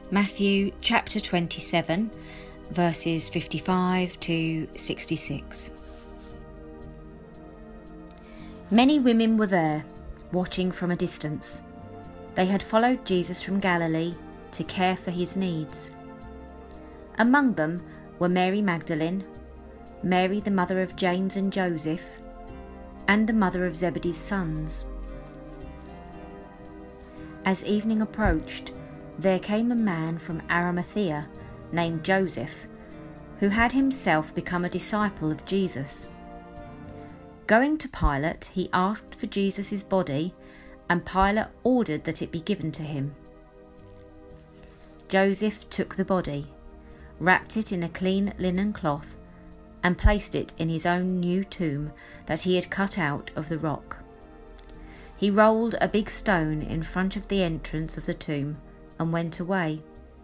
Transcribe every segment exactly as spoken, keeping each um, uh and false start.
Matthew chapter twenty-seven, verses fifty-five to sixty-six. Many women were there, watching from a distance. They had followed Jesus from Galilee to care for his needs. Among them were Mary Magdalene, Mary the mother of James and Joseph, and the mother of Zebedee's sons. As evening approached, there came a man from Arimathea named Joseph, who had himself become a disciple of Jesus. Going to Pilate, he asked for Jesus' body, and Pilate ordered that it be given to him. Joseph took the body, wrapped it in a clean linen cloth, and placed it in his own new tomb that he had cut out of the rock. He rolled a big stone in front of the entrance of the tomb and went away.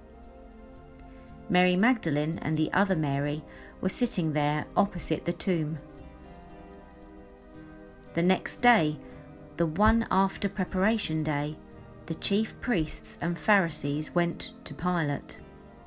Mary Magdalene and the other Mary were sitting there opposite the tomb. The next day, the one after preparation day, the chief priests and Pharisees went to Pilate.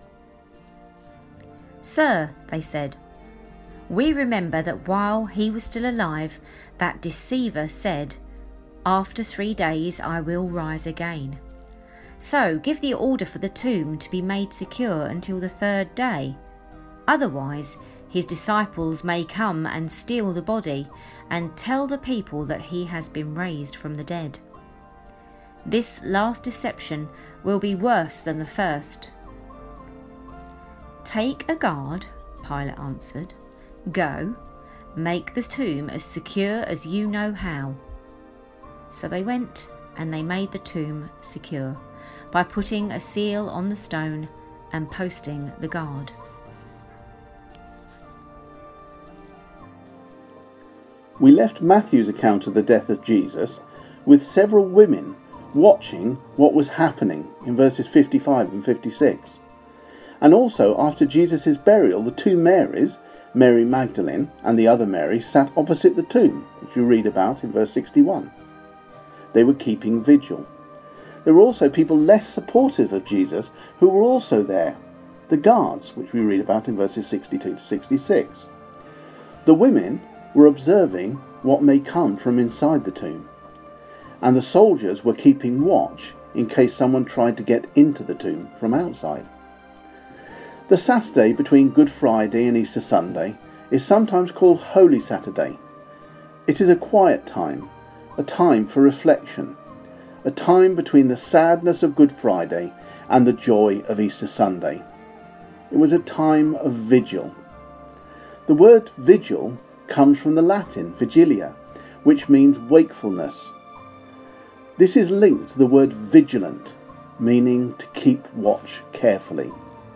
"Sir," they said, "we remember that while he was still alive, that deceiver said, 'After three days I will rise again.' So give the order for the tomb to be made secure until the third day. Otherwise, his disciples may come and steal the body and tell the people that he has been raised from the dead. This last deception will be worse than the first." "Take a guard," Pilate answered. "Go, make the tomb as secure as you know how." So they went and they made the tomb secure by putting a seal on the stone and posting the guard. We left Matthew's account of the death of Jesus with several women watching what was happening in verses fifty-five and fifty-six. And also, after Jesus' burial, the two Marys, Mary Magdalene and the other Mary, sat opposite the tomb, which you read about in verse sixty-one. They were keeping vigil. There were also people less supportive of Jesus who were also there, the guards, which we read about in verses sixty-two to sixty-six. The women were observing what may come from inside the tomb, and the soldiers were keeping watch in case someone tried to get into the tomb from outside. The Saturday between Good Friday and Easter Sunday is sometimes called Holy Saturday. It is a quiet time, a time for reflection, a time between the sadness of Good Friday and the joy of Easter Sunday. It was a time of vigil. The word vigil comes from the Latin vigilia, which means wakefulness. This is linked to the word vigilant, meaning to keep watch carefully.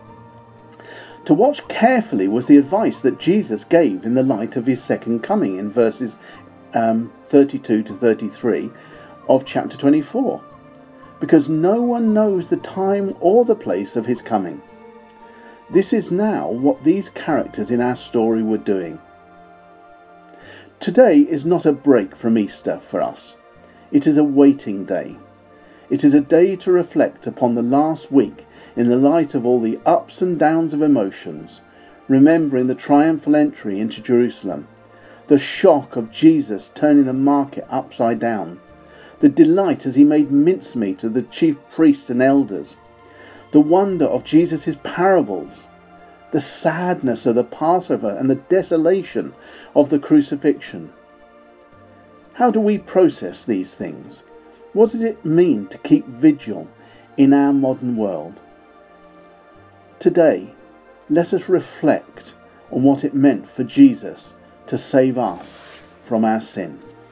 To watch carefully was the advice that Jesus gave in the light of his second coming in verses um, thirty-two to thirty-three of chapter twenty-four, because no one knows the time or the place of his coming. This is now what these characters in our story were doing. Today is not a break from Easter for us. It is a waiting day. It is a day to reflect upon the last week in the light of all the ups and downs of emotions, remembering the triumphal entry into Jerusalem, the shock of Jesus turning the market upside down, the delight as he made mincemeat of the chief priests and elders, the wonder of Jesus' parables, the sadness of the Passover and the desolation of the crucifixion. How do we process these things? What does it mean to keep vigil in our modern world? Today, let us reflect on what it meant for Jesus to save us from our sin.